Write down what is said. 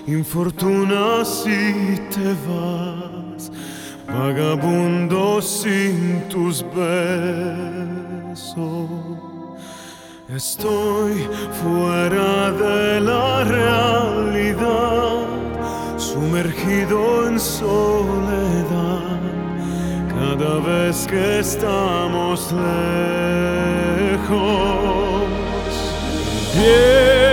infortuna si te vas, vagabundo sin tus besos. Estoy fuera de la realidad, sumergido en soledad, cada vez que estamos lejos.